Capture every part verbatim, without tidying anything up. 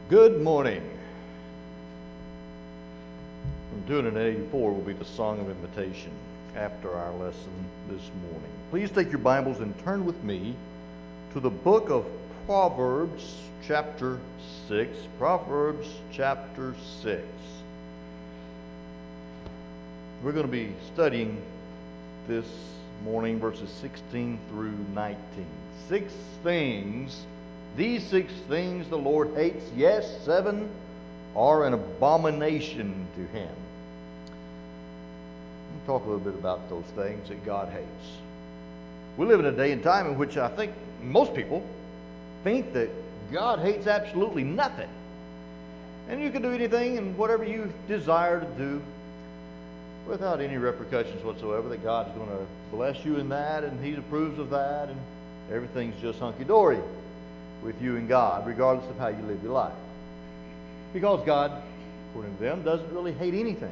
Good morning. From two eighty-four will be the Song of Invitation after our lesson this morning. Please take your Bibles and turn with me to the book of Proverbs, chapter six. Proverbs, chapter six. We're going to be studying this morning verses sixteen through nineteen. Six things. These six things the Lord hates, yes, seven are an abomination to Him. We'll talk a little bit about those things that God hates. We live in a day and time in which I think most people think that God hates absolutely nothing. And you can do anything and whatever you desire to do without any repercussions whatsoever, that God's going to bless you in that and He approves of that and everything's just hunky-dory with you and God, regardless of how you live your life. Because God, according to them, doesn't really hate anything.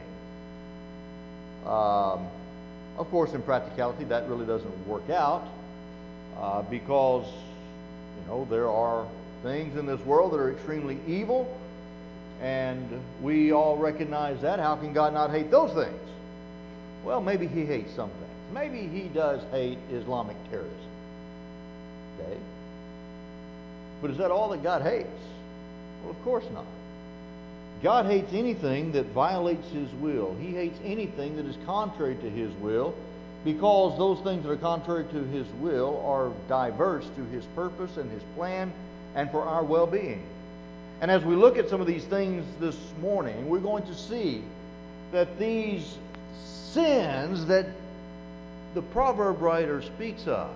Um, of course, in practicality, that really doesn't work out uh, because, you know, there are things in this world that are extremely evil, and we all recognize that. How can God not hate those things? Well, maybe He hates some things. Maybe He does hate Islamic terrorism. Okay? But is that all that God hates? Well, of course not. God hates anything that violates His will. He hates anything that is contrary to His will, because those things that are contrary to His will are diverse to His purpose and His plan and for our well-being. And as we look at some of these things this morning, we're going to see that these sins that the proverb writer speaks of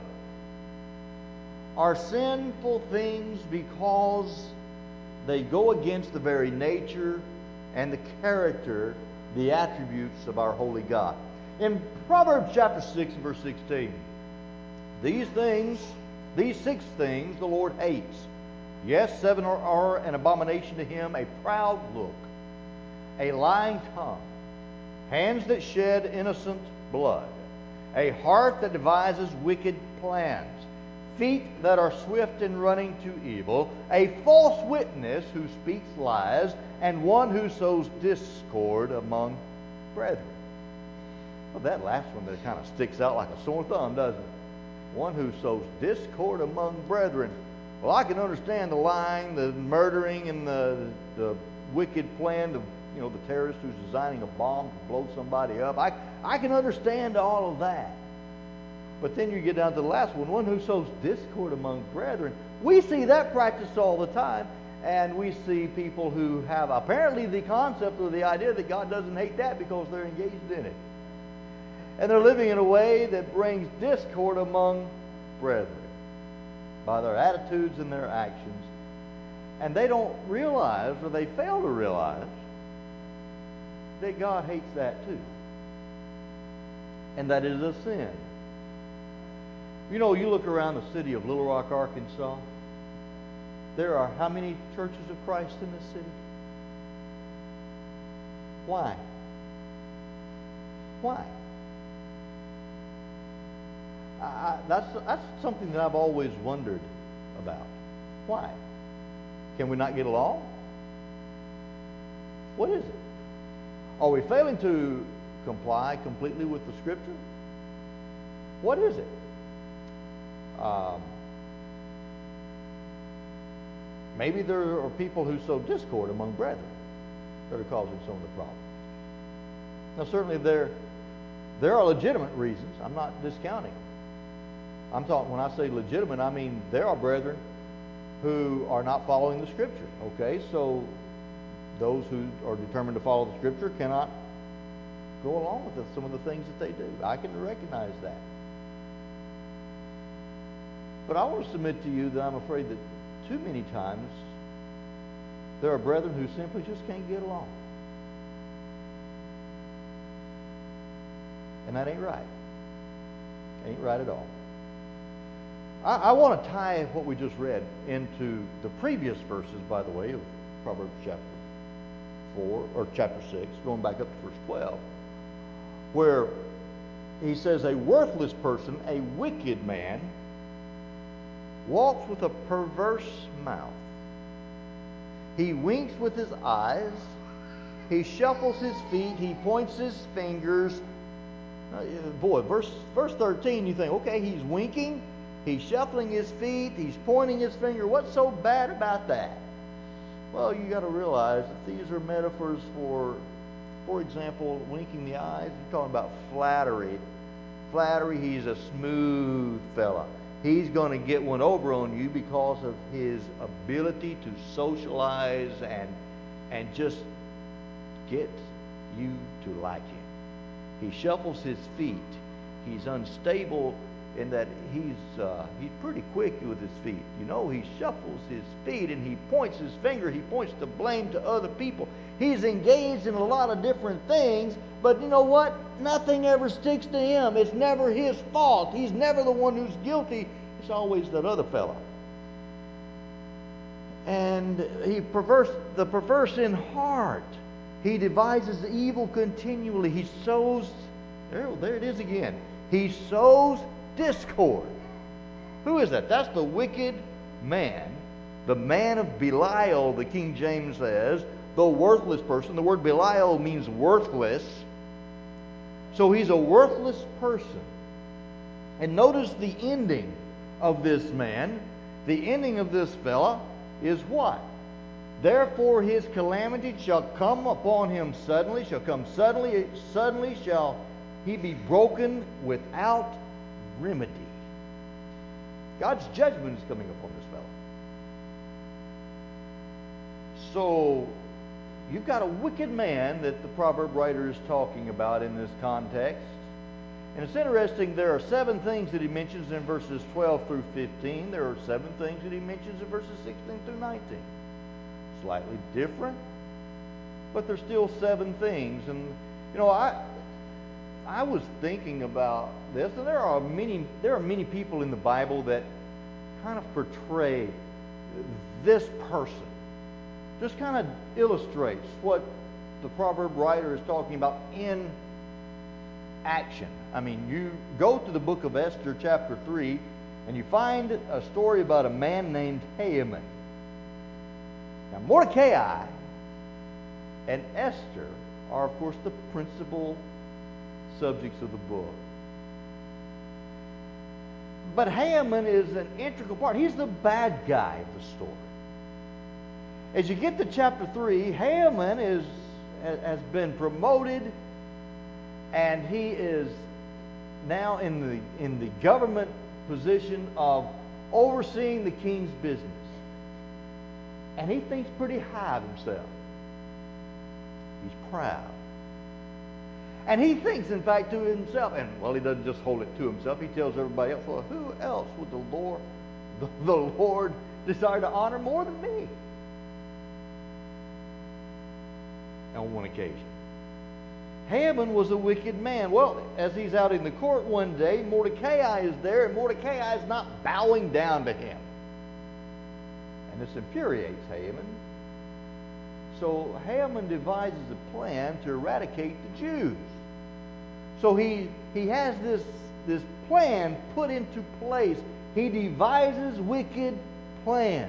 are sinful things because they go against the very nature and the character, the attributes of our holy God. In Proverbs chapter six and verse sixteen, these things, these six things the Lord hates. Yes, seven are, are an abomination to Him: a proud look, a lying tongue, hands that shed innocent blood, a heart that devises wicked plans, feet that are swift in running to evil, a false witness who speaks lies, and one who sows discord among brethren. Well, that last one that kind of sticks out like a sore thumb, doesn't it? One who sows discord among brethren. Well, I can understand the lying, the murdering, and the, the wicked plan of, you know, the terrorist who's designing a bomb to blow somebody up. I, I can understand all of that. But then you get down to the last one, one who sows discord among brethren. We see that practiced all the time, and we see people who have apparently the concept or the idea that God doesn't hate that because they're engaged in it. And they're living in a way that brings discord among brethren by their attitudes and their actions. And they don't realize, or they fail to realize, that God hates that too. And that is a sin. You know, you look around the city of Little Rock, Arkansas. There are how many churches of Christ in this city? Why? Why? I, I, that's, that's something that I've always wondered about. Why? Can we not get along? What is it? Are we failing to comply completely with the Scripture? What is it? Um, maybe there are people who sow discord among brethren that are causing some of the problems. Now, certainly there, there are legitimate reasons. I'm not discounting them. I'm talking, when I say legitimate, I mean there are brethren who are not following the Scripture. Okay, so those who are determined to follow the Scripture cannot go along with the, some of the things that they do. I can recognize that. But I want to submit to you that I'm afraid that too many times there are brethren who simply just can't get along. And that ain't right. Ain't right at all. I, I want to tie what we just read into the previous verses, by the way, of Proverbs chapter four, or chapter six, going back up to verse twelve, where he says, a worthless person, a wicked man, walks with a perverse mouth. He winks with his eyes. He shuffles his feet. He points his fingers. Uh, boy, verse, verse thirteen, you think, okay, he's winking. He's shuffling his feet. He's pointing his finger. What's so bad about that? Well, you got to realize that these are metaphors for, for example, winking the eyes. You're talking about flattery. Flattery, he's a smooth fella. He's going to get one over on you because of his ability to socialize and, and just get you to like him. He shuffles his feet. He's unstable in that he's uh, he's pretty quick with his feet. You know, he shuffles his feet and he points his finger. He points the blame to other people. He's engaged in a lot of different things, but you know what? Nothing ever sticks to him. It's never his fault. He's never the one who's guilty. It's always that other fellow. And he perverse the perverse in heart. He devises evil continually. He sows, there, there it is again. He sows discord. Who is that? That's the wicked man, the man of Belial, the King James says, the worthless person. The word Belial means worthless. So he's a worthless person. And notice the ending of this man. The ending of this fella is what? Therefore his calamity shall come upon him suddenly, shall come suddenly, suddenly shall he be broken without remedy. God's judgment is coming upon this fellow. So, you've got a wicked man that the proverb writer is talking about in this context. And it's interesting, there are seven things that he mentions in verses twelve through fifteen. There are seven things that he mentions in verses sixteen through nineteen. Slightly different, but there's still seven things. And, you know, I I was thinking about this, and there are many there are many people in the Bible that kind of portray this person. Just kind of illustrates what the proverb writer is talking about in action. I mean, you go to the book of Esther, chapter three, and you find a story about a man named Haman. Now, Mordecai and Esther are, of course, the principal subjects of the book. But Haman is an integral part. He's the bad guy of the story. As you get to chapter three, Haman is has been promoted, and he is now in the in the government position of overseeing the king's business. And he thinks pretty high of himself. He's proud. And he thinks, in fact, to himself, and well, he doesn't just hold it to himself, he tells everybody else, well, who else would the Lord, the, the Lord desire to honor more than me? On one occasion. Haman was a wicked man. Well, as he's out in the court one day, Mordecai is there, and Mordecai is not bowing down to him. And this infuriates Haman. So Haman devises a plan to eradicate the Jews. So he, he has this, this plan put into place. He devises wicked plans.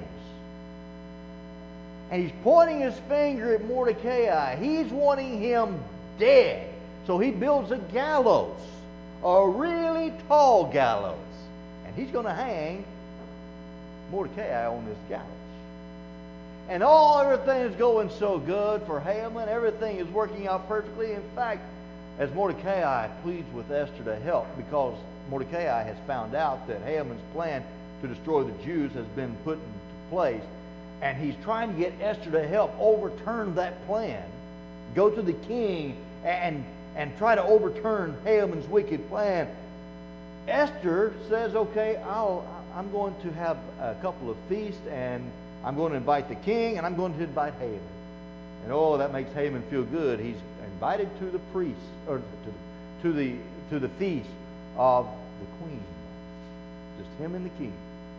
And he's pointing his finger at Mordecai. He's wanting him dead. So he builds a gallows, a really tall gallows. And he's going to hang Mordecai on this gallows. And all everything is going so good for Haman. Everything is working out perfectly. In fact, as Mordecai pleads with Esther to help, because Mordecai has found out that Haman's plan to destroy the Jews has been put into place, and he's trying to get Esther to help overturn that plan, go to the king and, and try to overturn Haman's wicked plan. Esther says, okay, I'll, I'm going to have a couple of feasts, and I'm going to invite the king, and I'm going to invite Haman. And oh, that makes Haman feel good. He's invited to the priest, or to, to the to the feast of the queen. Just him and the king.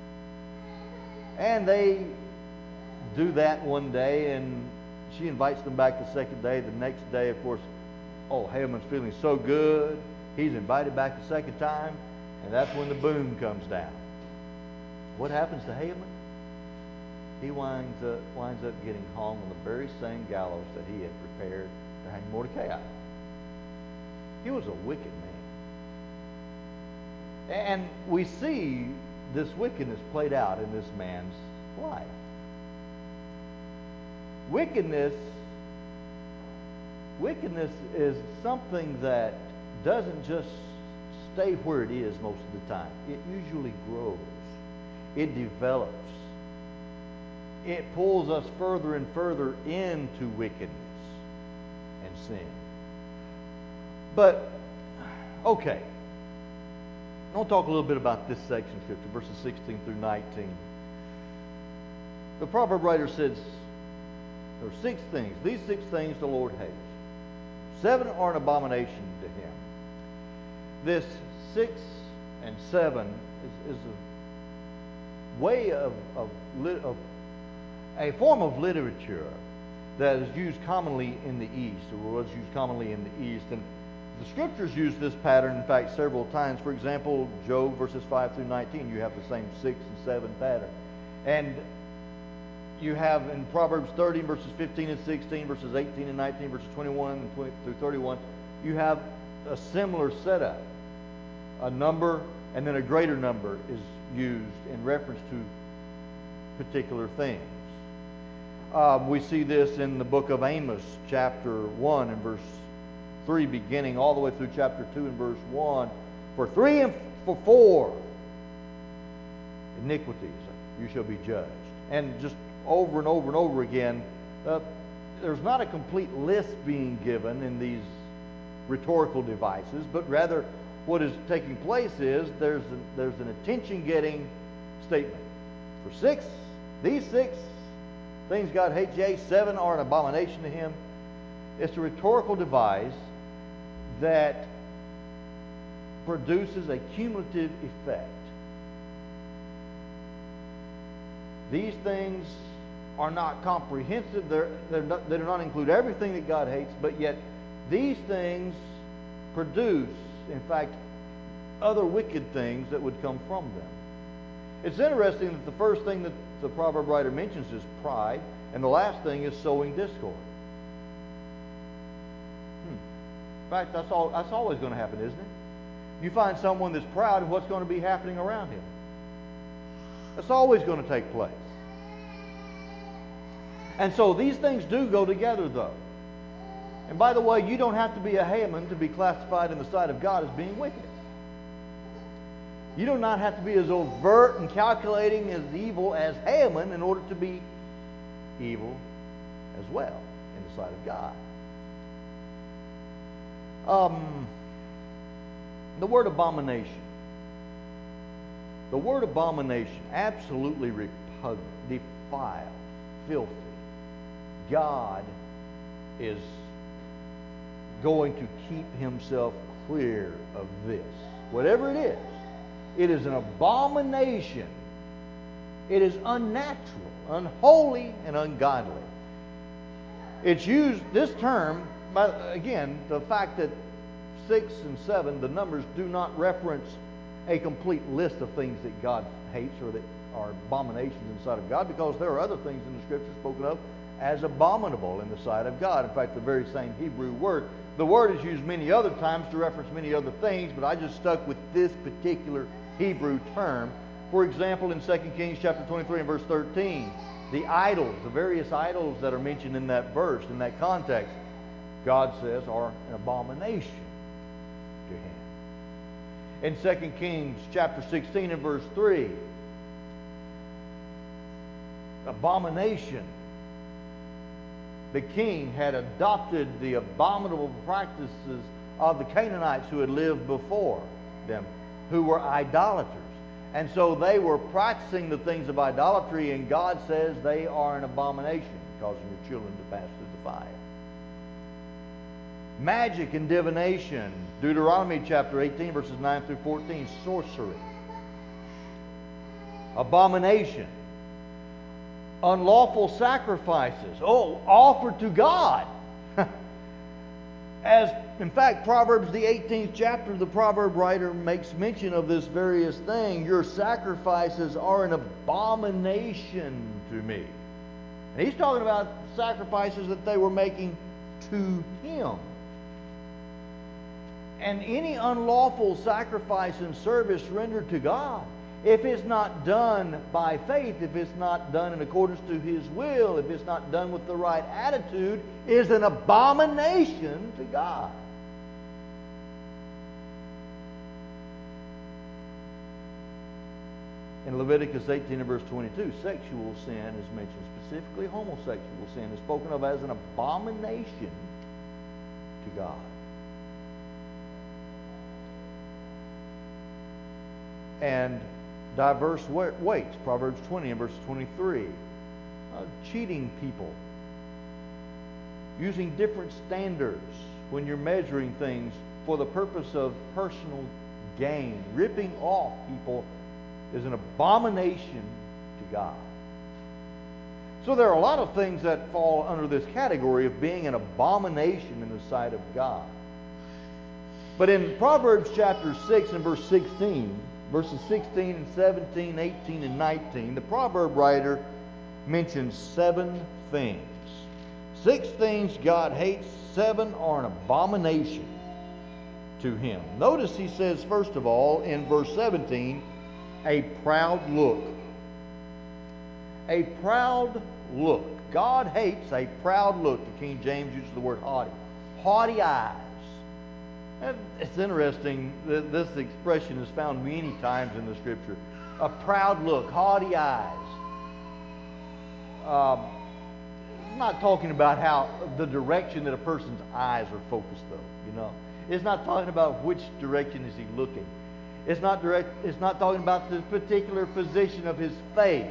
And they do that one day, and she invites them back the second day. The next day, of course, oh, Haman's feeling so good. He's invited back the second time, and that's when the boom comes down. What happens to Haman? he winds up, winds up getting hung on the very same gallows that he had prepared to hang Mordecai on. He was a wicked man. And we see this wickedness played out in this man's life. Wickedness, wickedness is something that doesn't just stay where it is most of the time. It usually grows. It develops. It pulls us further and further into wickedness and sin. But, okay. I want to talk a little bit about this section of Scripture, verses sixteen through nineteen. The proverb writer says, there are six things. These six things the Lord hates. Seven are an abomination to Him. This six and seven is, is a way of, of, of a form of literature that is used commonly in the East, or was used commonly in the East. And the Scriptures use this pattern, in fact, several times. For example, Job verses five through nineteen, you have the same six and seven pattern. And you have in Proverbs thirty, verses fifteen and sixteen, verses eighteen and nineteen, verses twenty-one and twenty through thirty-one, you have a similar setup. A number and then a greater number is used in reference to particular things. Um, we see this in the book of Amos, chapter one and verse three, beginning all the way through chapter two and verse one. For three and for four iniquities you shall be judged. And just over and over and over again, uh, there's not a complete list being given in these rhetorical devices, but rather what is taking place is there's a, there's an attention-getting statement. For six, these six things God hates, yea, seven are an abomination to Him. It's a rhetorical device that produces a cumulative effect. These things are not comprehensive. They're, they're not, they do not include everything that God hates, but yet these things produce, in fact, other wicked things that would come from them. It's interesting that the first thing that the proverb writer mentions is pride, and the last thing is sowing discord. Hmm. In fact, that's, all, that's always going to happen, isn't it? You find someone that's proud, and what's going to be happening around him? That's always going to take place. And so these things do go together, though. And by the way, you don't have to be a Haman to be classified in the sight of God as being wicked. You do not have to be as overt and calculating as evil as Haman in order to be evil as well in the sight of God. Um, the word abomination. The word abomination, absolutely repugnant, defiled, filthy. God is going to keep Himself clear of this. Whatever it is, it is an abomination. It is unnatural, unholy, and ungodly. It's used, this term, by, again, the fact that six and seven, the numbers do not reference a complete list of things that God hates or that are abominations in the sight of God, because there are other things in the Scripture spoken of as abominable in the sight of God. In fact, the very same Hebrew word. The word is used many other times to reference many other things, but I just stuck with this particular Hebrew term. For example, in Second Kings chapter twenty-three and verse thirteen, the idols, the various idols that are mentioned in that verse, in that context, God says are an abomination to Him. In Second Kings chapter sixteen and verse three, abomination. The king had adopted the abominable practices of the Canaanites who had lived before them, who were idolaters. And so they were practicing the things of idolatry, and God says they are an abomination, causing your children to pass through the fire. Magic and divination, Deuteronomy chapter eighteen, verses nine through fourteen, sorcery. Abomination. Unlawful sacrifices. Oh, offered to God. As, in fact, Proverbs, the eighteenth chapter, the proverb writer makes mention of this various thing. Your sacrifices are an abomination to me. And he's talking about sacrifices that they were making to him. And any unlawful sacrifice and service rendered to God, if it's not done by faith, if it's not done in accordance to His will, if it's not done with the right attitude, is an abomination to God. In Leviticus eighteen and verse twenty-two, sexual sin is mentioned. Specifically, homosexual sin is spoken of as an abomination to God. And diverse weights, Proverbs twenty and verse twenty-three. Uh, cheating people. Using different standards when you're measuring things for the purpose of personal gain. Ripping off people is an abomination to God. So there are a lot of things that fall under this category of being an abomination in the sight of God. But in Proverbs chapter six and verse sixteen, verses sixteen and seventeen, eighteen and nineteen, the proverb writer mentions seven things. Six things God hates, seven are an abomination to Him. Notice he says, first of all, in verse seventeen, a proud look. A proud look. God hates a proud look. The King James uses the word haughty. Haughty eyes. And it's interesting that this expression is found many times in the Scripture. A proud look, haughty eyes. Um, I'm not talking about how the direction that a person's eyes are focused, though. You know, it's not talking about which direction is he looking. It's not direct. It's not talking about the particular position of his face.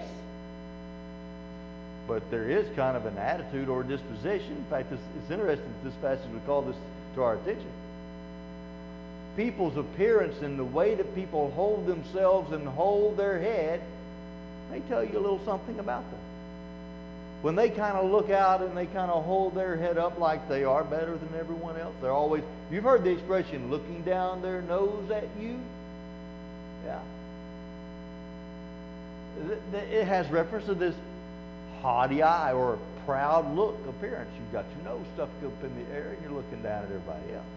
But there is kind of an attitude or disposition. In fact, it's, it's interesting that this passage would call this to our attention. People's appearance and the way that people hold themselves and hold their head may tell you a little something about them. When they kind of look out and they kind of hold their head up like they are better than everyone else, they're always, you've heard the expression, looking down their nose at you. Yeah. It has reference to this haughty eye or proud look appearance. You've got your nose stuck up in the air and you're looking down at everybody else.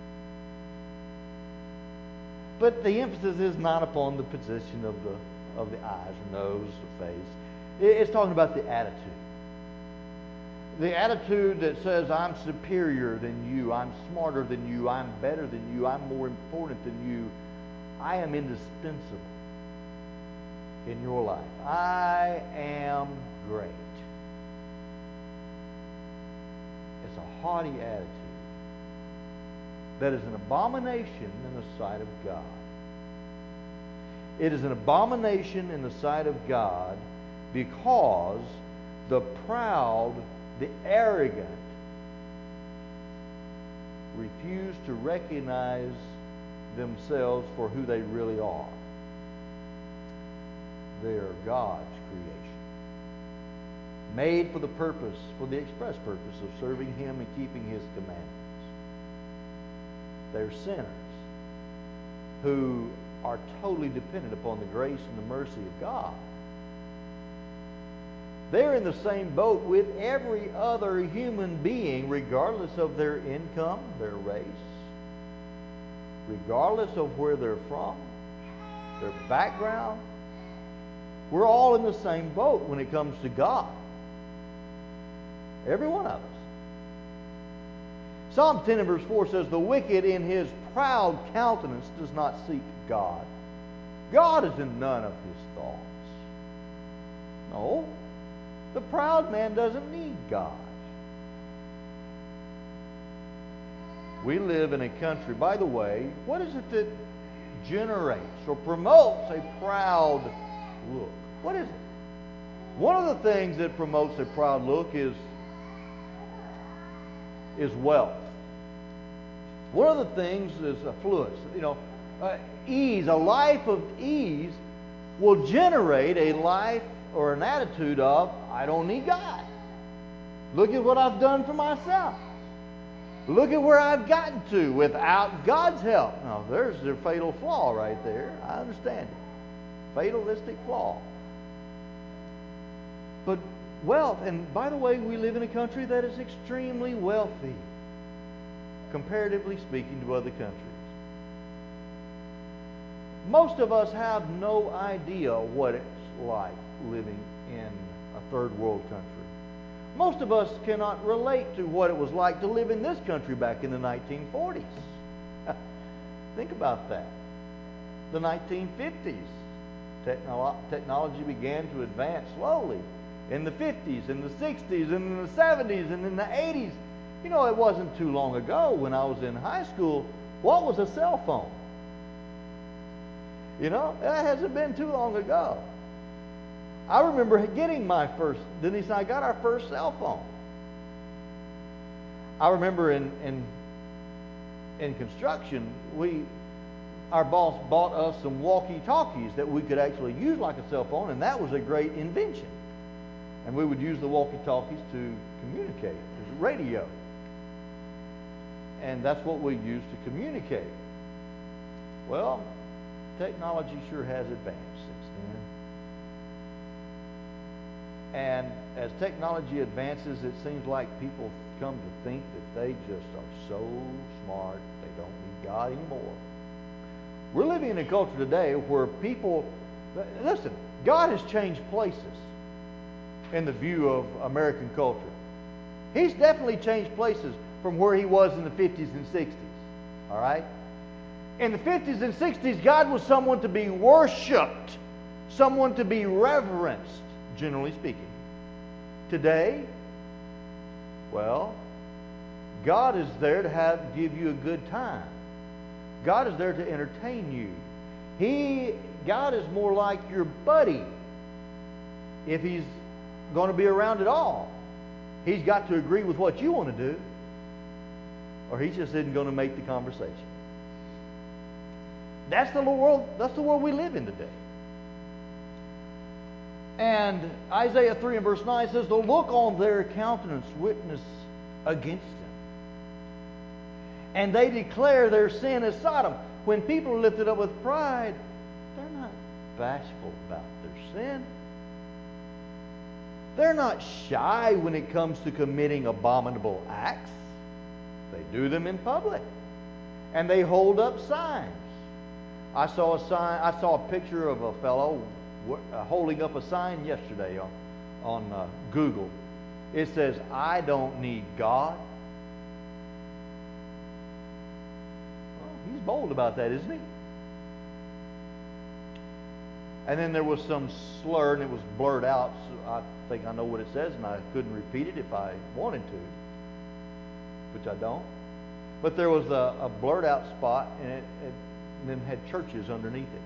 But the emphasis is not upon the position of the of the eyes or nose or face. It's talking about the attitude. The attitude that says, I'm superior than you, I'm smarter than you, I'm better than you, I'm more important than you, I am indispensable in your life. I am great. It's a haughty attitude that is an abomination in the sight of God. It is an abomination in the sight of God because the proud, the arrogant, refuse to recognize themselves for who they really are. They are God's creation, made for the purpose, for the express purpose of serving Him and keeping His commandments. They're sinners who are totally dependent upon the grace and the mercy of God. They're in the same boat with every other human being, regardless of their income, their race, regardless of where they're from, their background. We're all in the same boat when it comes to God. Every one of us. Psalm ten and verse four says, the wicked in his proud countenance does not seek God. God is in none of his thoughts. No. The proud man doesn't need God. We live in a country, by the way, what is it that generates or promotes a proud look? What is it? One of the things that promotes a proud look is, is wealth. One of the things is affluence. You know, uh, ease, a life of ease will generate a life or an attitude of, I don't need God. Look at what I've done for myself. Look at where I've gotten to without God's help. Now, there's their fatal flaw right there. I understand it. Fatalistic flaw. But wealth, and by the way, we live in a country that is extremely wealthy, comparatively speaking to other countries. Most of us have no idea what it's like living in a third world country. Most of us cannot relate to what it was like to live in this country back in the nineteen forties. Think about that. The nineteen fifties. Technolo- technology began to advance slowly. In the fifties, in the sixties, and in the seventies, and in the eighties. You know, it wasn't too long ago when I was in high school. What was a cell phone? You know, that hasn't been too long ago. I remember getting my first, Denise and I got our first cell phone. I remember in in, in construction, we our boss bought us some walkie-talkies that we could actually use like a cell phone, and that was a great invention. And we would use the walkie-talkies to communicate, as radio. And that's what we used to communicate. Well, technology sure has advanced since then. And as technology advances, it seems like people come to think that they just are so smart, they don't need God anymore. We're living in a culture today where people, listen, God has changed places in the view of American culture. He's definitely changed places from where he was in the fifties and sixties. All right? In the fifties and sixties, God was someone to be worshiped, someone to be reverenced, generally speaking. Today, well, God is there to have give you a good time. God is there to entertain you. He, God is more like your buddy. If He's going to be around at all, He's got to agree with what you want to do, or He just isn't going to make the conversation. That's the world. That's the world we live in today. And Isaiah three and verse nine says, "The look on their countenance witness against them, and they declare their sin as Sodom." When people are lifted up with pride, they're not bashful about their sin. They're not shy when it comes to committing abominable acts. They do them in public, and they hold up signs. I saw a sign. I saw a picture of a fellow uh, holding up a sign yesterday on on uh, Google. It says, "I don't need God." Well, he's bold about that, isn't he? And then there was some slur, and it was blurred out. So I think I know what it says, and I couldn't repeat it if I wanted to, which I don't. But there was a, a blurred out spot, and it, it and then had churches underneath it.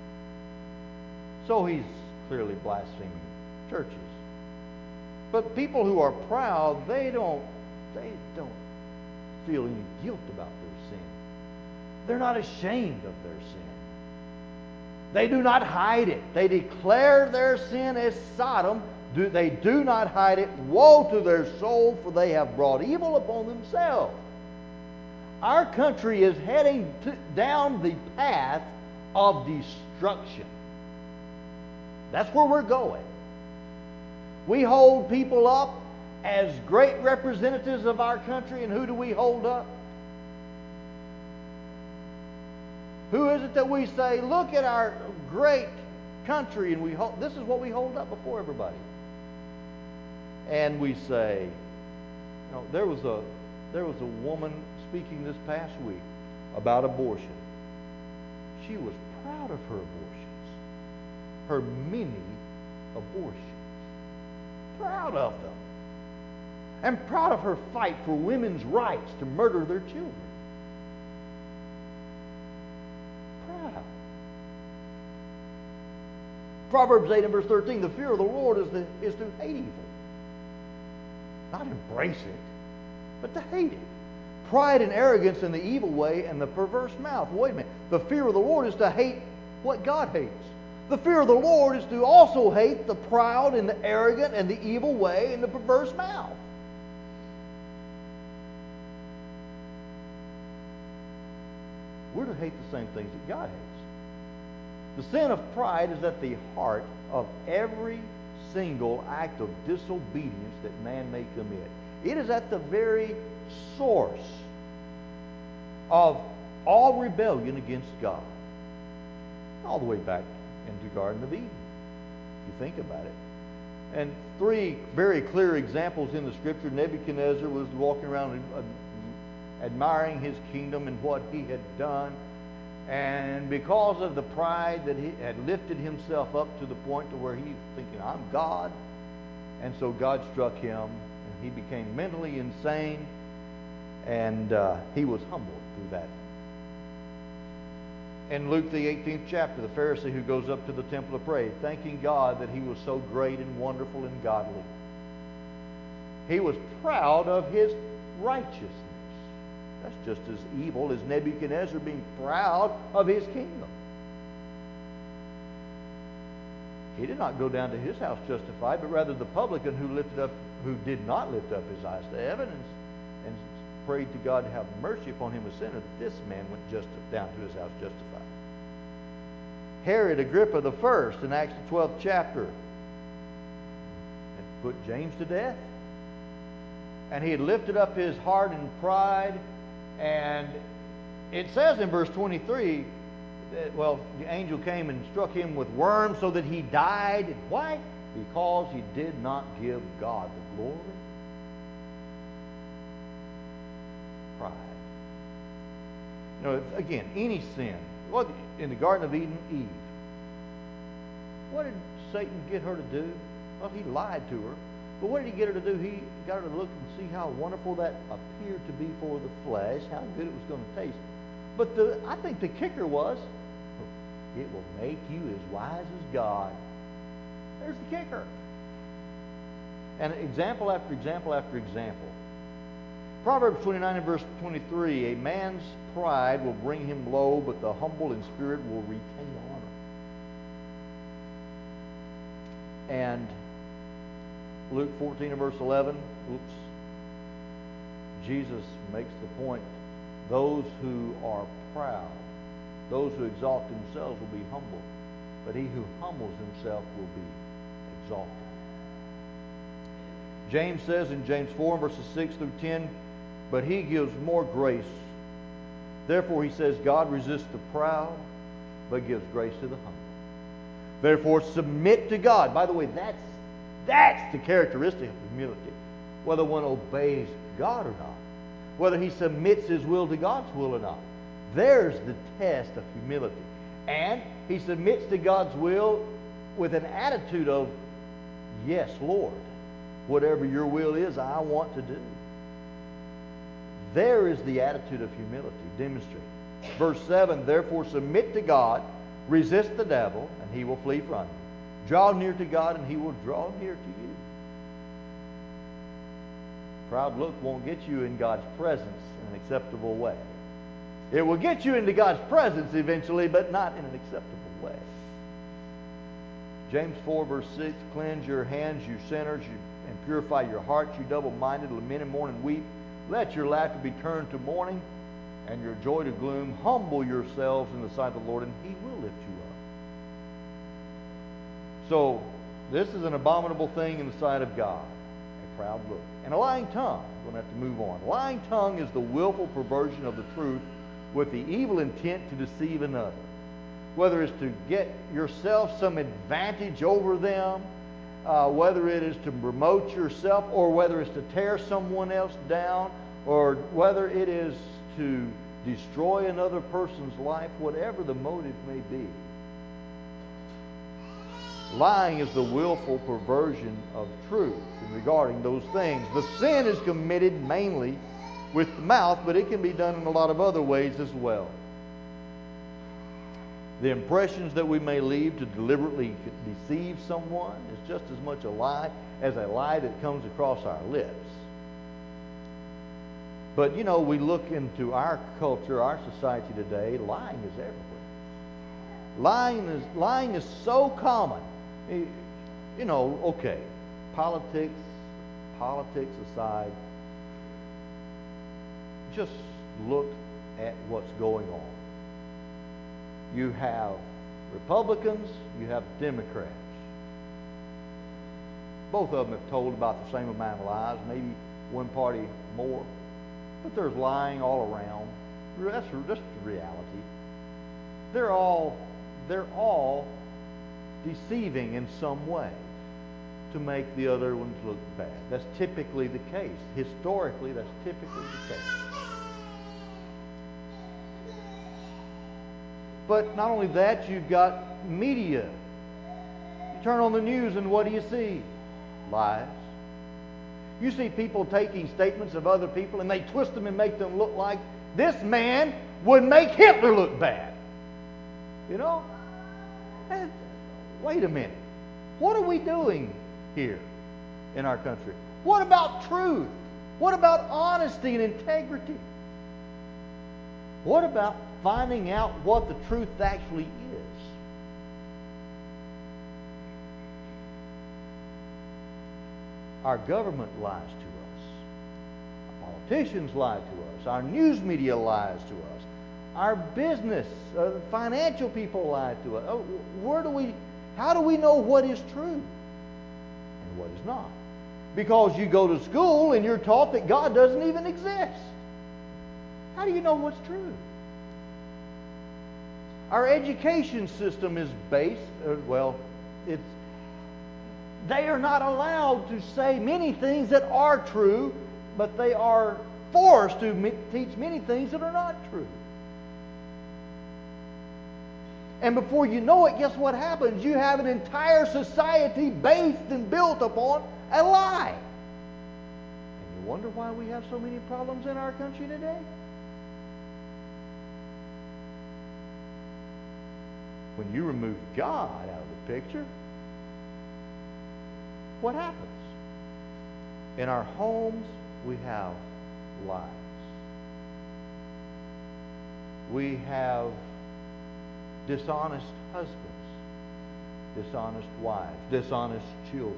So he's clearly blaspheming churches. But people who are proud, they don't they don't feel any guilt about their sin. They're not ashamed of their sin. They do not hide it. They declare their sin as Sodom. Do, they do not hide it. Woe to their soul, for they have brought evil upon themselves. Our country is heading to, down the path of destruction. That's where we're going. We hold people up as great representatives of our country, and who do we hold up? Who is it that we say, look at our great country, and we hold, this is what we hold up before everybody. And we say, you know, there was a there was a woman speaking this past week about abortion. She was proud of her abortions, her many abortions. Proud of them. And proud of her fight for women's rights to murder their children. Proud. Proverbs eight and verse thirteen, the fear of the Lord is, the, is to hate evil. Not embrace it, but to hate it. Pride and arrogance in the evil way and the perverse mouth. Wait a minute. The fear of the Lord is to hate what God hates. The fear of the Lord is to also hate the proud and the arrogant and the evil way and the perverse mouth. We're to hate the same things that God hates. The sin of pride is at the heart of every single act of disobedience that man may commit. It is at the very source of all rebellion against God. All the way back into the Garden of Eden, if you think about it. And three very clear examples in the Scripture. Nebuchadnezzar was walking around admiring his kingdom and what he had done. And because of the pride that he had lifted himself up to the point to where he's thinking, I'm God. And so God struck him, and he became mentally insane, and uh, he was humbled through that. In Luke the eighteenth chapter, the Pharisee who goes up to the temple to pray, thanking God that he was so great and wonderful and godly. He was proud of his righteousness. That's just as evil as Nebuchadnezzar being proud of his kingdom. He did not go down to his house justified, but rather the publican who lifted up, who did not lift up his eyes to heaven and, and prayed to God to have mercy upon him, a sinner. This man went just down to his house justified. Herod Agrippa the First in Acts the twelfth chapter had put James to death, and he had lifted up his heart in pride. And it says in verse twenty-three that, well, the angel came and struck him with worms so that he died. Why? Because he did not give God the glory. Pride. You know, again, any sin. Well, in the Garden of Eden, Eve. What did Satan get her to do? Well, he lied to her. But what did he get her to do? He got her to look and see how wonderful that appeared to be for the flesh, how good it was going to taste. But the, I think the kicker was, it will make you as wise as God. There's the kicker. And example after example after example. Proverbs twenty-nine and verse twenty-three, a man's pride will bring him low, but the humble in spirit will retain honor. And Luke fourteen and verse eleven, oops, Jesus makes the point, those who are proud, those who exalt themselves will be humbled, but he who humbles himself will be exalted. James says in James four, verses six through ten, but he gives more grace. Therefore, he says, God resists the proud, but gives grace to the humble. Therefore, submit to God. By the way, that's that's the characteristic of humility. Whether one obeys God or not, whether he submits his will to God's will or not. There's the test of humility. And he submits to God's will with an attitude of, yes, Lord, whatever your will is, I want to do. There is the attitude of humility demonstrated. Verse seven, therefore submit to God, resist the devil, and he will flee from you. Draw near to God, and he will draw near to you. Proud look won't get you in God's presence in an acceptable way. It will get you into God's presence eventually, but not in an acceptable way. James four, verse six, cleanse your hands, you sinners, you, and purify your hearts, you double-minded, lament and mourn and weep. Let your laughter be turned to mourning, and your joy to gloom. Humble yourselves in the sight of the Lord, and he will lift you up. So, this is an abominable thing in the sight of God, a proud look. And a lying tongue, we're going to have to move on. A lying tongue is the willful perversion of the truth with the evil intent to deceive another. Whether it's to get yourself some advantage over them, uh, whether it is to promote yourself, or whether it's to tear someone else down, or whether it is to destroy another person's life, whatever the motive may be. Lying is the willful perversion of truth in regarding those things. The sin is committed mainly with the mouth, but it can be done in a lot of other ways as well. The impressions that we may leave to deliberately deceive someone is just as much a lie as a lie that comes across our lips. But, you know, we look into our culture, our society today, lying is everywhere. Lying is, lying is so common. You know, okay, politics, politics aside, just look at what's going on. You have Republicans, you have Democrats. Both of them have told about the same amount of lies, maybe one party more. But there's lying all around. That's just the reality. They're all, they're all deceiving in some way to make the other ones look bad. That's typically the case. Historically, that's typically the case. But not only that, you've got media. You turn on the news and what do you see? Lies. You see people taking statements of other people and they twist them and make them look like this man would make Hitler look bad. You know? And wait a minute. What are we doing here in our country? What about truth? What about honesty and integrity? What about finding out what the truth actually is? Our government lies to us. Our politicians lie to us. Our news media lies to us. Our business, uh, financial people lie to us. Oh, where do we, how do we know what is true and what is not? Because you go to school and you're taught that God doesn't even exist. How do you know what's true? Our education system is based, uh, well, it's they are not allowed to say many things that are true, but they are forced to me- teach many things that are not true. And before you know it, guess what happens? You have an entire society based and built upon a lie. And you wonder why we have so many problems in our country today? When you remove God out of the picture, what happens? In our homes, we have lies. We have dishonest husbands, dishonest wives, dishonest children.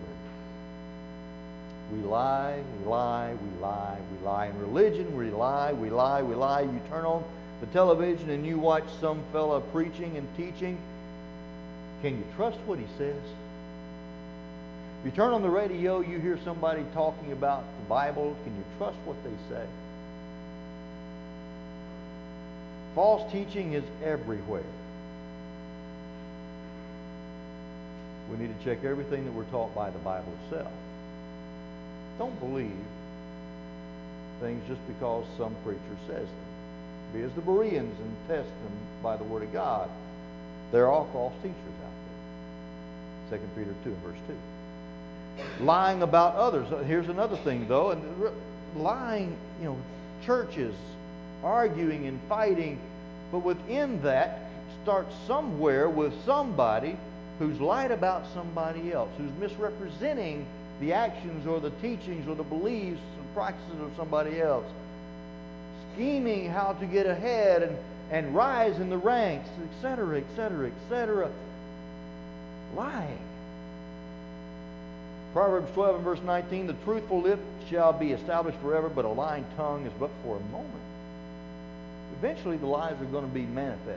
We lie, we lie, we lie, we lie. In religion, we lie, we lie, we lie. You turn on the television and you watch some fella preaching and teaching. Can you trust what he says? You turn on the radio, you hear somebody talking about the Bible. Can you trust what they say? False teaching is everywhere. We need to check everything that we're taught by the Bible itself. Don't believe things just because some preacher says them. Be as the Bereans and test them by the Word of God. There are false teachers out there. Second Peter two, verse two. Lying about others. Here's another thing, though. And lying, you know, churches arguing and fighting, but within that starts somewhere with somebody who's lied about somebody else, who's misrepresenting the actions or the teachings or the beliefs and practices of somebody else, scheming how to get ahead and, and rise in the ranks, et cetera, et cetera, et cetera. Lying. Proverbs twelve and verse nineteen, the truthful lip shall be established forever, but a lying tongue is but for a moment. Eventually the lies are going to be manifested.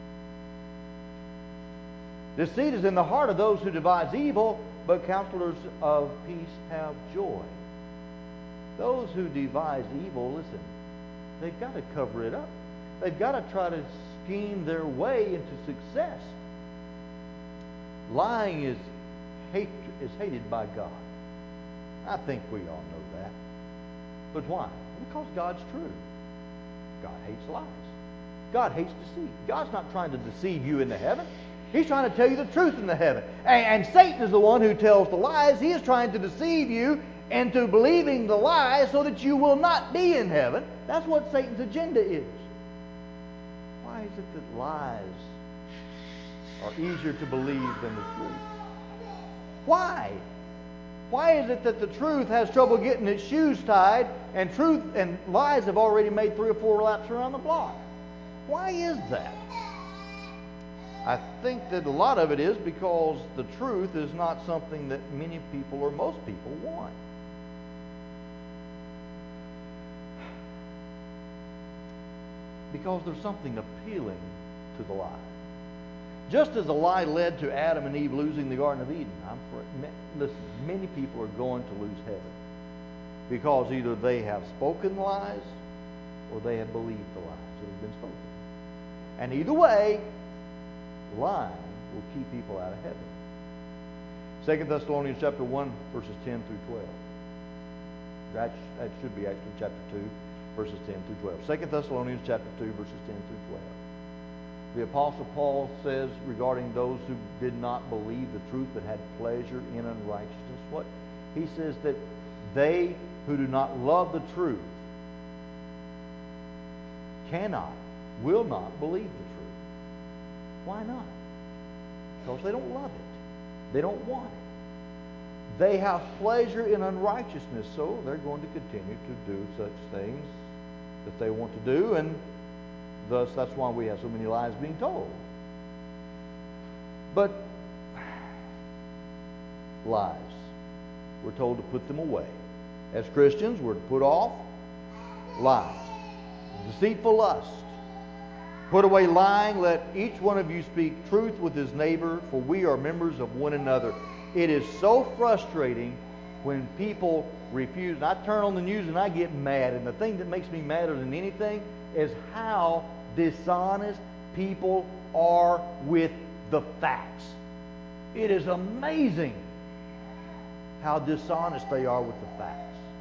Deceit is in the heart of those who devise evil, but counselors of peace have joy. Those who devise evil, listen, they've got to cover it up. They've got to try to scheme their way into success. Lying is hate is hated by God. I think we all know that. But why? Because God's true. God hates lies. God hates deceit. God's not trying to deceive you into heaven. He's trying to tell you the truth in the heaven. And, and Satan is the one who tells the lies. He is trying to deceive you into believing the lies so that you will not be in heaven. That's what Satan's agenda is. Why is it that lies are easier to believe than the truth? Why? Why is it that the truth has trouble getting its shoes tied and truth and lies have already made three or four laps around the block? Why is that? I think that a lot of it is because the truth is not something that many people or most people want. Because there's something appealing to the lie. Just as a lie led to Adam and Eve losing the Garden of Eden, I'm for, listen, many people are going to lose heaven because either they have spoken lies or they have believed the lies that have been spoken. And either way, lying will keep people out of heaven. Second Thessalonians chapter one, verses ten through twelve. That, that should be actually chapter two, verses ten through twelve. Second Thessalonians chapter two, verses ten through twelve. The Apostle Paul says regarding those who did not believe the truth but had pleasure in unrighteousness, what? He says that they who do not love the truth cannot, will not believe the truth. Why not? Because they don't love it. They don't want it. They have pleasure in unrighteousness, so they're going to continue to do such things that they want to do, and thus that's why we have so many lies being told. But lies, we're told to put them away. As Christians, we're to put off lies, deceitful lust. Put away lying. Let each one of you speak truth with his neighbor, for we are members of one another. It is so frustrating when people refuse. And I turn on the news and I get mad. And the thing that makes me madder than anything is how dishonest people are with the facts. It is amazing how dishonest they are with the facts.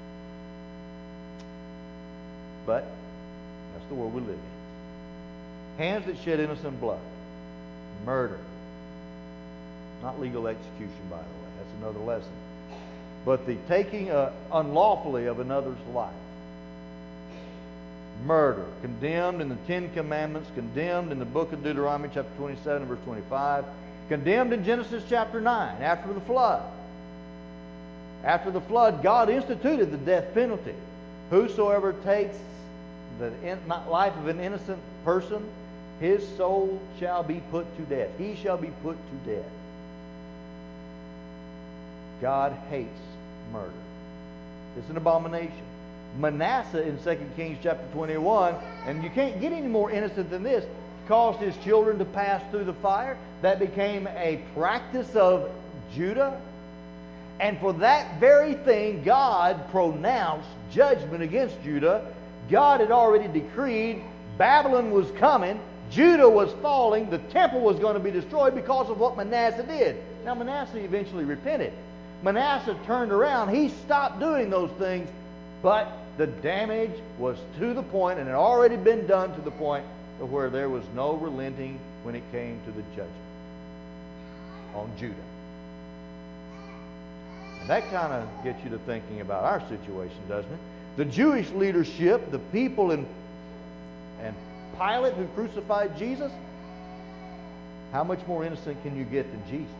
But that's the world we live in. Hands that shed innocent blood. Murder. Not legal execution, by the way. That's another lesson. But the taking uh, unlawfully of another's life. Murder. Condemned in the Ten Commandments. Condemned in the book of Deuteronomy chapter twenty-seven, verse twenty-five. Condemned in Genesis chapter nine, after the flood. After the flood, God instituted the death penalty. Whosoever takes the life of an innocent person, his soul shall be put to death. He shall be put to death. God hates murder. It's an abomination. Manasseh in Second Kings chapter twenty-one, and you can't get any more innocent than this, caused his children to pass through the fire. That became a practice of Judah. And for that very thing, God pronounced judgment against Judah. God had already decreed Babylon was coming. Judah was falling. The temple was going to be destroyed because of what Manasseh did. Now, Manasseh eventually repented. Manasseh turned around. He stopped doing those things. But the damage was to the point, and had already been done to the point to where there was no relenting when it came to the judgment on Judah. And that kind of gets you to thinking about our situation, doesn't it? The Jewish leadership, the people in, and Pilate who crucified Jesus, how much more innocent can you get than Jesus?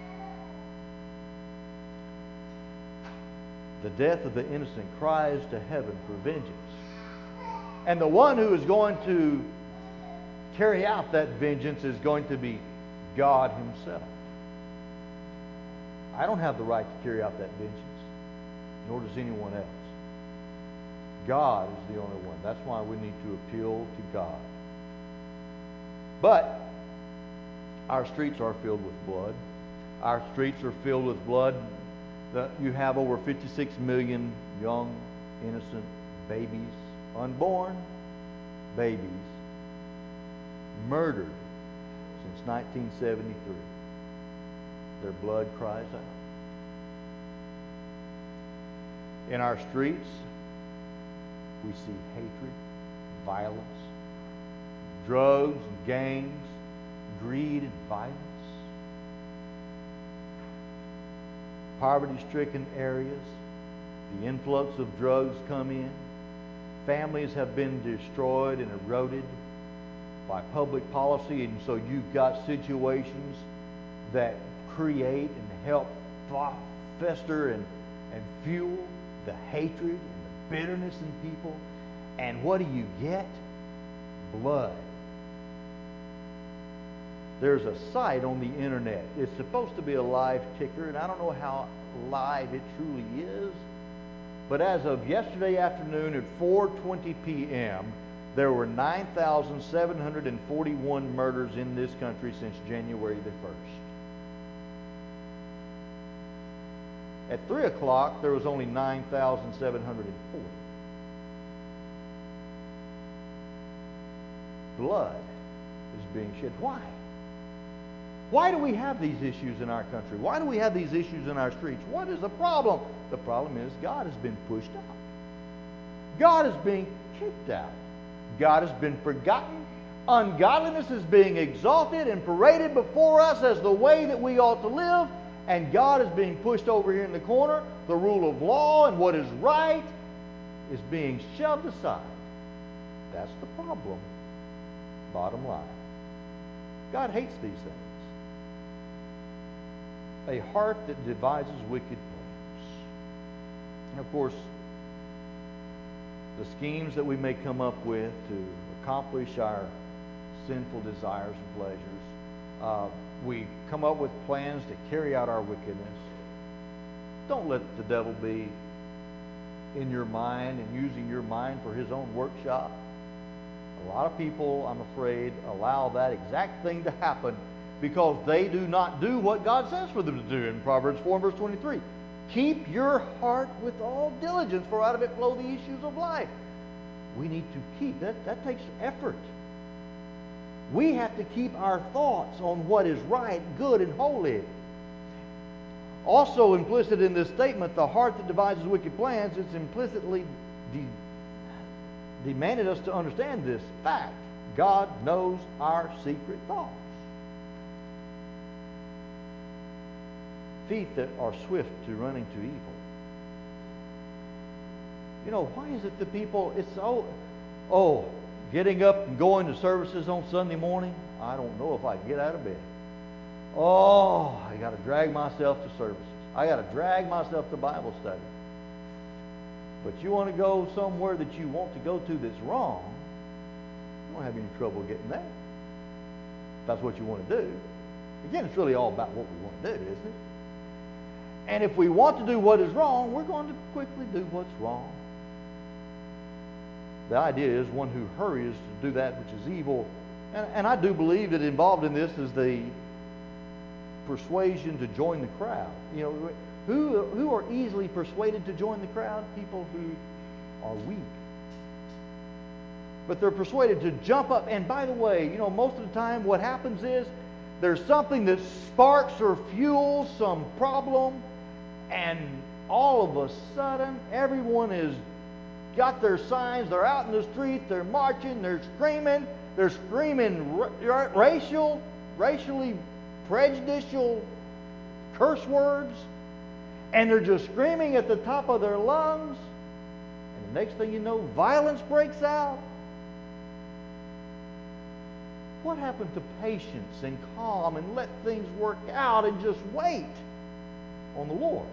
The death of the innocent cries to heaven for vengeance. And the one who is going to carry out that vengeance is going to be God Himself. I don't have the right to carry out that vengeance, nor does anyone else. God is the only one. That's why we need to appeal to God. But our streets are filled with blood. Our streets are filled with blood. You have over fifty-six million young, innocent babies, unborn babies, murdered since nineteen seventy-three. Their blood cries out. In our streets, we see hatred, violence, drugs and gangs, greed and violence. Poverty-stricken areas, the influx of drugs come in. Families have been destroyed and eroded by public policy, and so you've got situations that create and help fester and, and fuel the hatred and the bitterness in people. And what do you get? Blood. There's a site on the internet. It's supposed to be a live ticker, and I don't know how live it truly is. But as of yesterday afternoon at four twenty p.m., there were nine thousand seven hundred forty-one murders in this country since January the first. At three o'clock, there was only nine thousand seven hundred forty. Blood is being shed. Why? Why do we have these issues in our country? Why do we have these issues in our streets? What is the problem? The problem is God has been pushed out. God is being kicked out. God has been forgotten. Ungodliness is being exalted and paraded before us as the way that we ought to live. And God is being pushed over here in the corner. The rule of law and what is right is being shoved aside. That's the problem. Bottom line. God hates these things. A heart that devises wicked plans. And of course, the schemes that we may come up with to accomplish our sinful desires and pleasures, uh, we come up with plans to carry out our wickedness. Don't let the devil be in your mind and using your mind for his own workshop. A lot of people, I'm afraid, allow that exact thing to happen because they do not do what God says for them to do in Proverbs four and verse twenty-three. Keep your heart with all diligence, for out of it flow the issues of life. We need to keep. That, that takes effort. We have to keep our thoughts on what is right, good, and holy. Also implicit in this statement, the heart that devises wicked plans, it's implicitly de- demanded us to understand this fact. God knows our secret thoughts. Feet that are swift to running to evil. You know, why is it that people, it's so, oh, getting up and going to services on Sunday morning, I don't know if I can get out of bed. Oh, I got to drag myself to services. I got to drag myself to Bible study. But you want to go somewhere that you want to go to that's wrong, you don't have any trouble getting there. If that's what you want to do. Again, it's really all about what we want to do, isn't it? And if we want to do what is wrong, we're going to quickly do what's wrong. The idea is one who hurries to do that which is evil. And, and I do believe that involved in this is the persuasion to join the crowd. You know, who, who are easily persuaded to join the crowd? People who are weak. But they're persuaded to jump up. And by the way, you know, most of the time what happens is there's something that sparks or fuels some problem, and all of a sudden everyone has got their signs, they're out in the street, they're marching, they're screaming, they're screaming ra- racial, racially prejudicial curse words, and they're just screaming at the top of their lungs, and the next thing you know, violence breaks out. What happened to patience and calm and let things work out and just wait on the Lord?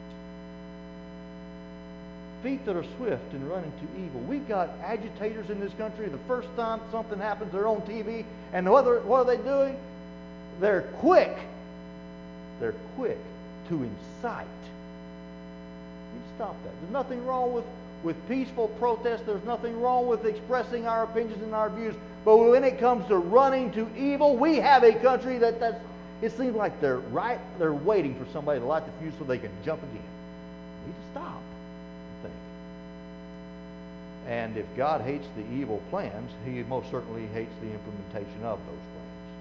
Feet that are swift and running to evil. We've got agitators in this country. The first time something happens, they're on T V, and what are, what are they doing? They're quick. They're quick to incite. You stop that. There's nothing wrong with, with peaceful protest. There's nothing wrong with expressing our opinions and our views. But when it comes to running to evil, we have a country that that's, it seems like they're right. They're waiting for somebody to light the fuse so they can jump again. You need to stop and think. And if God hates the evil plans, He most certainly hates the implementation of those plans.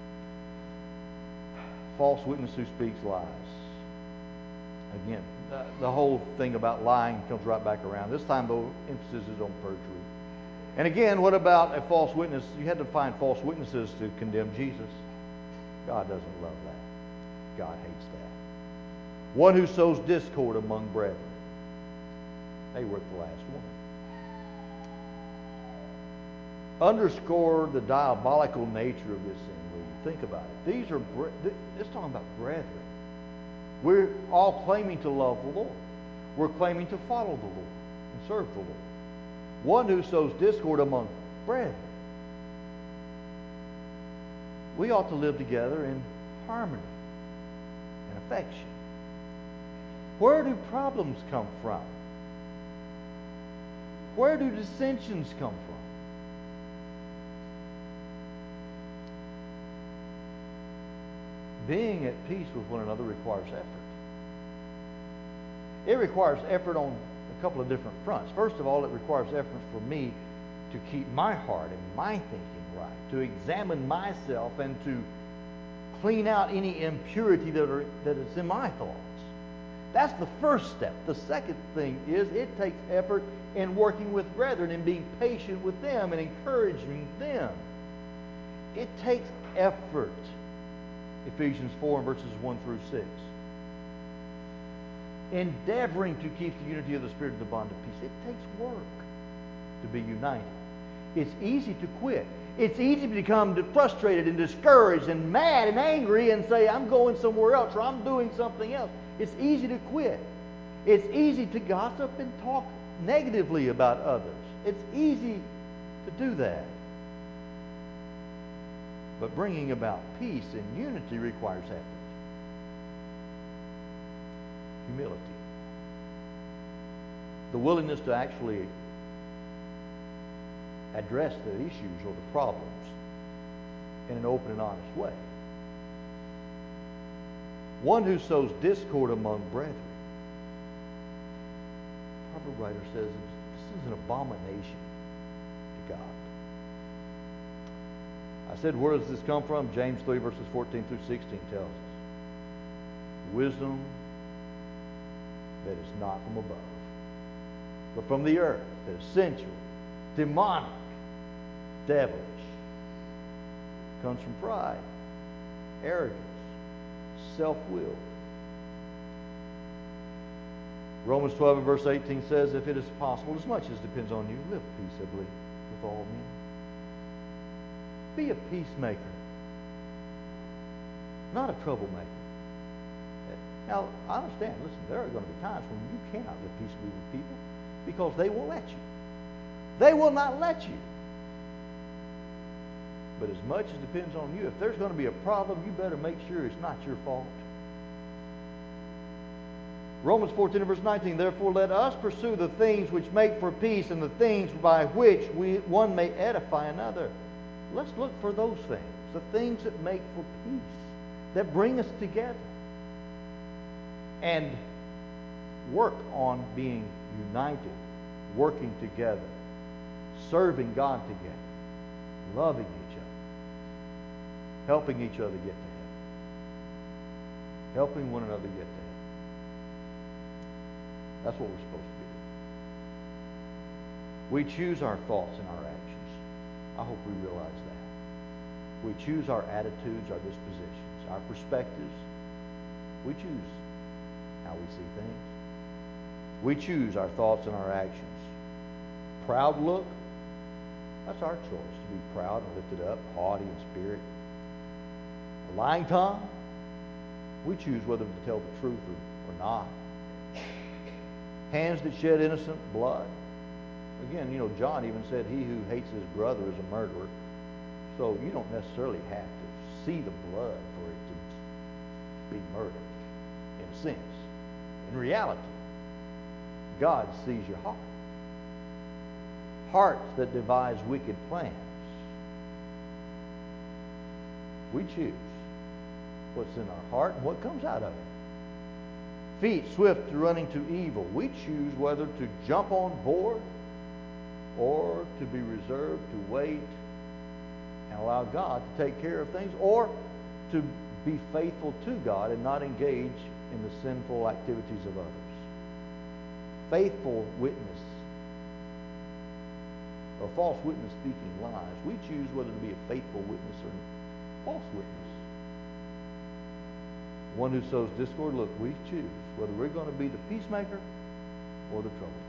False witness who speaks lies. Again, the, the whole thing about lying comes right back around. This time, the emphasis is on perjury. And again, what about a false witness? You had to find false witnesses to condemn Jesus. God doesn't love that. God hates that. One who sows discord among brethren. Hey, we're at the last one. Underscore the diabolical nature of this sin, will you? Think about it. These are, it's talking about brethren. We're all claiming to love the Lord. We're claiming to follow the Lord and serve the Lord. One who sows discord among brethren. We ought to live together in harmony and affection. Where do problems come from? Where do dissensions come from? being at peace with one another requires effort. It requires effort on a couple of different fronts. First of all, it requires effort for me to keep my heart and my thinking right, to examine myself and to clean out any impurity that, are, that is in my thoughts. That's the first step. The second thing is it takes effort in working with brethren and being patient with them and encouraging them. It takes effort. Ephesians four, verses one through six. Endeavoring to keep the unity of the Spirit in the bond of peace. It takes work to be united. It's easy to quit. It's easy to become frustrated and discouraged and mad and angry and say, I'm going somewhere else or I'm doing something else. It's easy to quit. It's easy to gossip and talk negatively about others. It's easy to do that. But bringing about peace and unity requires effort. Humility. The willingness to actually address the issues or the problems in an open and honest way. One who sows discord among brethren. The proverb writer says this is an abomination to God. I said, where does this come from? James three, verses fourteen through sixteen tells us. Wisdom that is not from above, but from the earth, that is sensual, demonic, devilish, comes from pride, arrogance, self-willed. Romans twelve and verse eighteen says, if it is possible, as much as depends on you, live peaceably with all men. Be a peacemaker, not a troublemaker. Now, I understand, listen, there are going to be times when you cannot live peaceably with people because they won't let you. They will not let you. But as much as depends on you, if there's going to be a problem, you better make sure it's not your fault. Romans fourteen and verse nineteen, therefore let us pursue the things which make for peace and the things by which we, one may edify another. Let's look for those things, the things that make for peace, that bring us together. And work on being united, working together, serving God together, loving each other, helping each other get to heaven, helping one another get to heaven. That's what we're supposed to be doing. We choose our thoughts and our actions. I hope we realize that. We choose our attitudes, our dispositions, our perspectives. We choose how we see things. We choose our thoughts and our actions. Proud look, that's our choice, to be proud and lifted up, haughty in spirit. A lying tongue, we choose whether to tell the truth or, or not. Hands that shed innocent blood. Again, you know, John even said, he who hates his brother is a murderer. So you don't necessarily have to see the blood for it to be murder, in a sense. In reality, God sees your heart. Hearts that devise wicked plans. We choose what's in our heart and what comes out of it. Feet swift to running to evil. We choose whether to jump on board or to be reserved to wait and allow God to take care of things, or to be faithful to God and not engage in the sinful activities of others. Faithful witness or false witness speaking lies. We choose whether to be a faithful witness or a false witness. One who sows discord, look, we choose whether we're going to be the peacemaker or the troublemaker.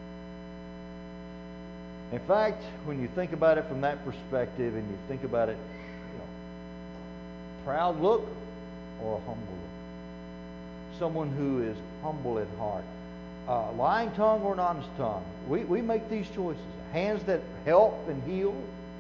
In fact, when you think about it from that perspective and you think about it, you know, proud look or a humble look. Someone who is humble at heart. Uh, lying tongue or an honest tongue. We, we make these choices. Hands that help and heal.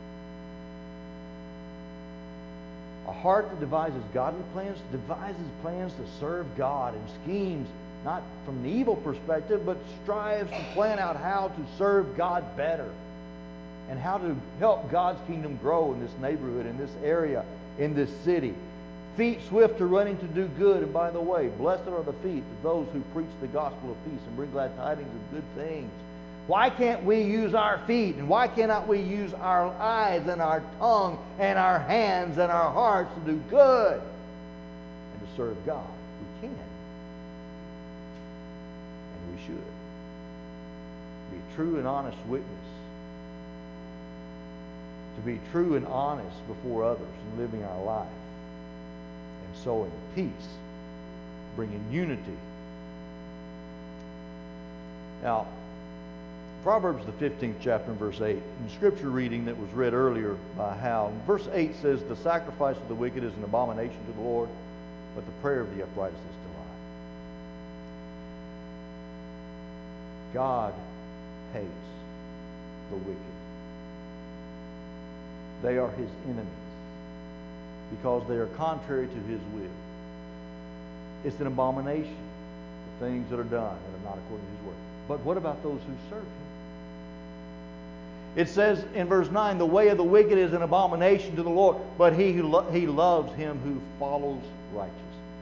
A heart that devises godly plans, devises plans to serve God and schemes, not from an evil perspective, but strives to plan out how to serve God better and how to help God's kingdom grow in this neighborhood, in this area, in this city. feet swift to running to do good. And by the way, blessed are the feet of those who preach the gospel of peace and bring glad tidings of good things. Why can't we use our feet? And why cannot we use our eyes and our tongue and our hands and our hearts to do good and to serve God? We can. And we should. Be a true and honest witness. To be true and honest before others in living our life. And sowing peace. Bringing unity. Now, Proverbs, the fifteenth chapter, and verse eight. In the scripture reading that was read earlier by Hal, verse eight says, "The sacrifice of the wicked is an abomination to the Lord, but the prayer of the upright is his delight." God hates the wicked. They are his enemies because they are contrary to his will. It's an abomination, the things that are done that are not according to his word. But what about those who serve him? It says in verse nine, "The way of the wicked is an abomination to the Lord, but he who lo- he loves him who follows righteousness."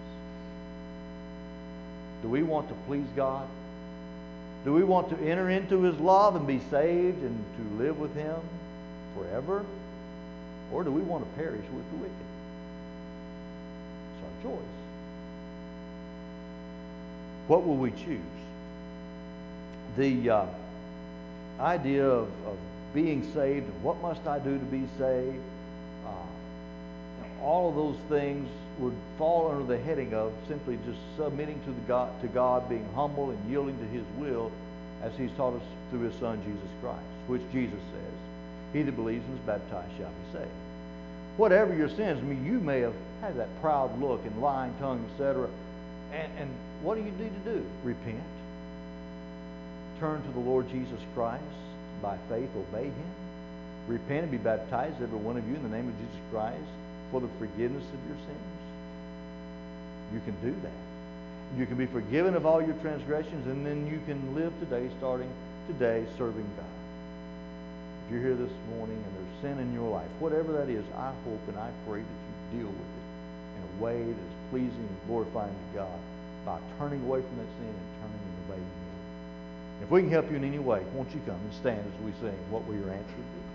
Do we want to please God? Do we want to enter into his love and be saved and to live with him forever? Or do we want to perish with the wicked? It's our choice. What will we choose? The uh, idea of, of being saved and what must I do to be saved, uh, all of those things would fall under the heading of simply just submitting to the God, to God, being humble and yielding to his will, as he's taught us through his Son Jesus Christ, which Jesus says, "He that believes and is baptized shall be saved." Whatever your sins, I mean, you may have had that proud look and lying tongue, et cetera. And, and what do you need to do? Repent. Turn to the Lord Jesus Christ. By faith, obey him. Repent and be baptized, every one of you, in the name of Jesus Christ for the forgiveness of your sins. You can do that. You can be forgiven of all your transgressions, and then you can live today, starting today, serving God. If you're here this morning and there's sin in your life, whatever that is, I hope and I pray that you deal with it in a way that is pleasing and glorifying to God by turning away from that sin and turning and obeying him. If we can help you in any way, won't you come and stand as we sing, "What Will Your Answer Be?"